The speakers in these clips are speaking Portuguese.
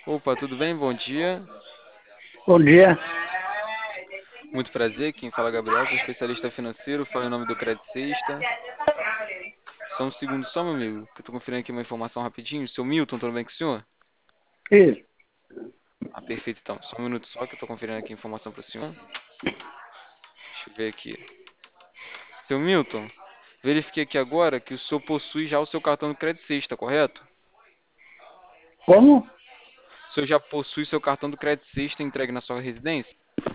Opa, tudo bem? Bom dia. Bom dia. Muito prazer. Quem fala é Gabriel, sou especialista financeiro. Fala em nome do Credit Sexta. Só um segundo só, meu amigo, que eu tô conferindo aqui uma informação rapidinho. Seu Milton, tudo bem com o senhor? Isso. Ah, perfeito então. Só um minuto só que eu tô conferindo aqui a informação pro senhor. Deixa eu ver aqui. Seu Milton, verifiquei aqui agora que o senhor possui já o seu cartão do Credit Sexta, correto? Como? O senhor já possui seu cartão do Credit Sexta entregue na sua residência?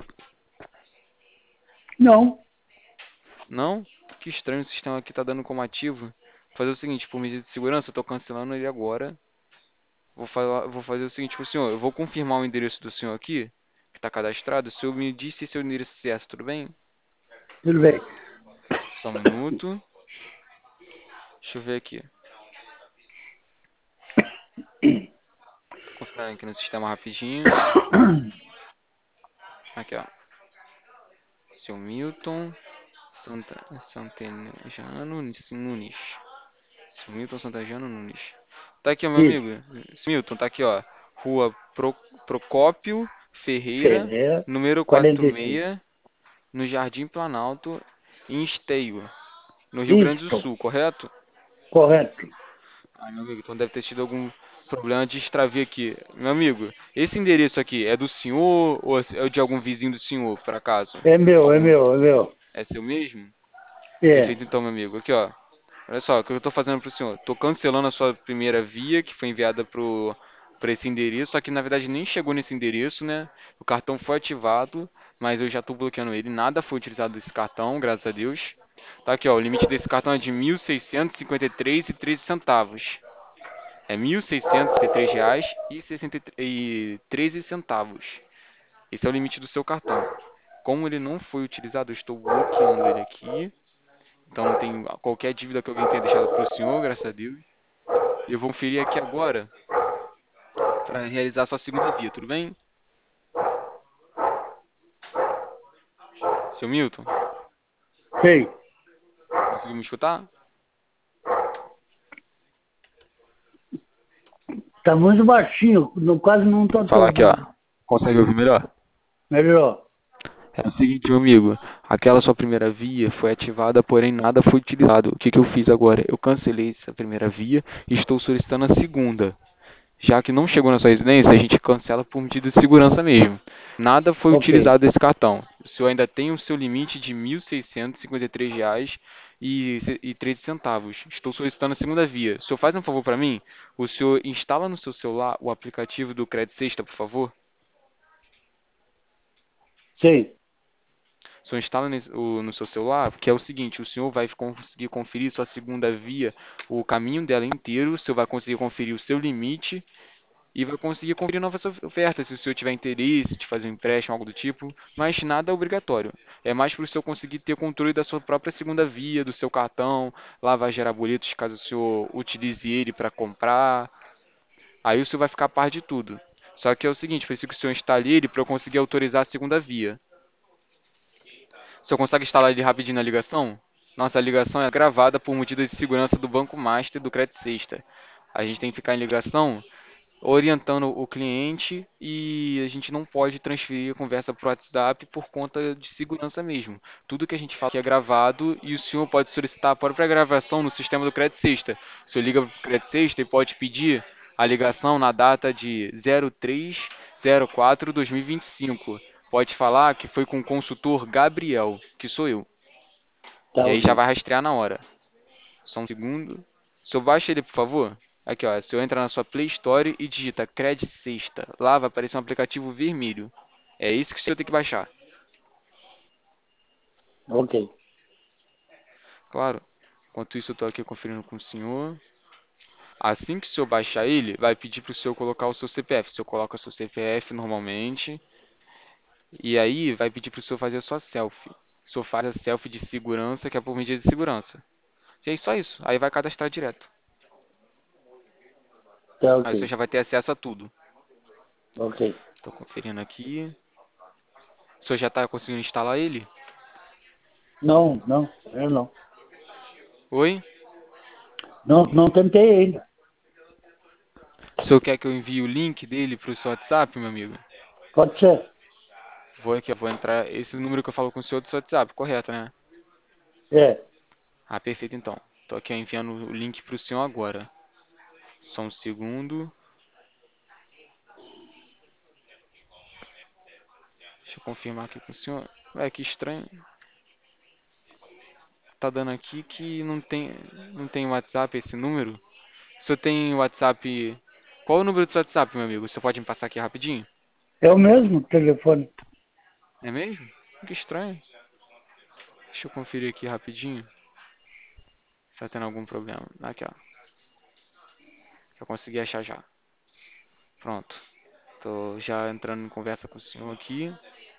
Não. Não? Que estranho, o sistema aqui tá dando como ativo. Vou fazer o seguinte, por medida de segurança, eu tô cancelando ele agora. Vou fazer o seguinte com o senhor. Eu vou confirmar o endereço do senhor aqui, que está cadastrado. O senhor me disse seu endereço certo, tudo bem? Tudo bem. Só um minuto. Deixa eu ver aqui. Tô confirmando aqui no sistema rapidinho. Aqui, ó. Seu Milton Santejano Nunes. Seu Milton Santejano Nunes. Tá aqui, ó, meu Isso. amigo. Seu Milton, tá aqui, ó. Rua Procópio Ferreira, Ferreira, número 45. 46, no Jardim Planalto, em Esteio, no Rio Grande do Isto. Sul, correto? Correto. Ah, meu amigo, então deve ter tido algum problema de extravio aqui. Meu amigo, esse endereço aqui é do senhor ou é de algum vizinho do senhor, por acaso? É meu, é Algum meu, é meu. é seu mesmo? É. Perfeito então, meu amigo. Aqui, ó. Olha só, o que eu tô fazendo pro senhor? Tô cancelando a sua primeira via, que foi enviada para esse endereço, só que na verdade nem chegou nesse endereço, né? O cartão foi ativado, mas eu já tô bloqueando ele. Nada foi utilizado desse cartão, graças a Deus. Tá aqui, ó. O limite desse cartão é de 1.653,13 centavos. É R$ 1.653 e 13 centavos. Esse é o limite do seu cartão. Como ele não foi utilizado, eu estou bloqueando ele aqui. Então não tem qualquer dívida que alguém tenha deixado para o senhor, graças a Deus. E eu vou conferir aqui agora para realizar a sua segunda via, tudo bem? Seu Milton, Sei. conseguiu me escutar? Tá muito baixinho. Quase não tô Vou te falar aqui, ó. ouvindo. Consegue ouvir melhor? Melhorou. É o seguinte, meu amigo, aquela sua primeira via foi ativada, porém nada foi utilizado. O que que eu fiz agora? Eu cancelei essa primeira via e estou solicitando a segunda. Já que não chegou na sua residência, a gente cancela por medida de segurança mesmo. Nada foi Ok. utilizado desse cartão. O senhor ainda tem o seu limite de R$ 1.653 e 13 centavos. Estou solicitando a segunda via. O senhor faz um favor para mim? O senhor instala no seu celular o aplicativo do Credit Sexta, por favor? Sei. O senhor instala no seu celular, que é o seguinte, o senhor vai conseguir conferir sua segunda via, o caminho dela inteiro, o senhor vai conseguir conferir o seu limite e vai conseguir conferir novas ofertas se o senhor tiver interesse de fazer um empréstimo, algo do tipo, mas nada é obrigatório. É mais para o senhor conseguir ter controle da sua própria segunda via, do seu cartão, lá vai gerar boletos caso o senhor utilize ele para comprar, aí o senhor vai ficar a par de tudo. Só que é o seguinte, preciso que o senhor instale ele para eu conseguir autorizar a segunda via. O senhor consegue instalar ele rapidinho na ligação? Nossa ligação é gravada por medida de segurança do Banco Master e do Credit Sexta. A gente tem que ficar em ligação orientando o cliente e a gente não pode transferir a conversa para o WhatsApp por conta de segurança mesmo. Tudo que a gente fala aqui é gravado e o senhor pode solicitar a própria gravação no sistema do Credit Sexta. O senhor liga para o Credit Sexta e pode pedir a ligação na data de 03/04/2025. Pode falar que foi com o consultor Gabriel, que sou eu. Tá E aí ok. já vai rastrear na hora. Só um segundo. Se eu baixa ele, por favor. Aqui, ó. Se eu entrar na sua Play Store e digita Cred Sexta, lá vai aparecer um aplicativo vermelho. É isso que o senhor tem que baixar. Ok. Claro. Enquanto isso, eu estou aqui conferindo com o senhor. Assim que o senhor baixar ele, vai pedir para o senhor colocar o seu CPF. O senhor coloca o seu CPF normalmente. E aí vai pedir para o senhor fazer a sua selfie. O senhor faz a selfie de segurança, que é por medida de segurança. E aí só isso. Aí vai cadastrar direto. Tá Aí ok. o senhor já vai ter acesso a tudo. Ok. Estou conferindo aqui. O senhor já está conseguindo instalar ele? Não, não. Eu não. Oi? Não, não tentei ainda. O senhor quer que eu envie o link dele pro seu WhatsApp, meu amigo? Pode ser. Vou aqui, ó, vou entrar. Esse número que eu falo com o senhor é do seu WhatsApp, correto, né? É. Ah, perfeito então. Tô aqui ó, enviando o link pro senhor agora. Só um segundo. Deixa eu confirmar aqui com o senhor. Ué, que estranho. Tá dando aqui que não tem WhatsApp esse número. O senhor tem WhatsApp. Qual é o número do seu WhatsApp, meu amigo? Você pode me passar aqui rapidinho? É o mesmo telefone. É mesmo? Que estranho. Deixa eu conferir aqui rapidinho. Se tá tendo algum problema. Aqui, ó. Já consegui achar já. Pronto. Tô já entrando em conversa com o senhor aqui.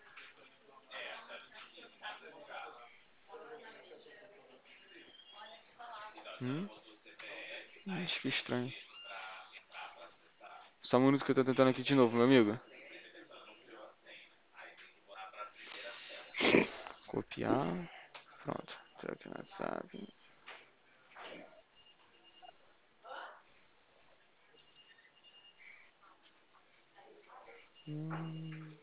Hum, acho que estranho. Só um minuto que eu tô tentando aqui de novo, meu amigo. Copiar. Pronto. Tá aqui no WhatsApp. Hum,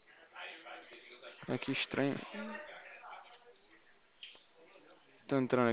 que estranho. Tô entrando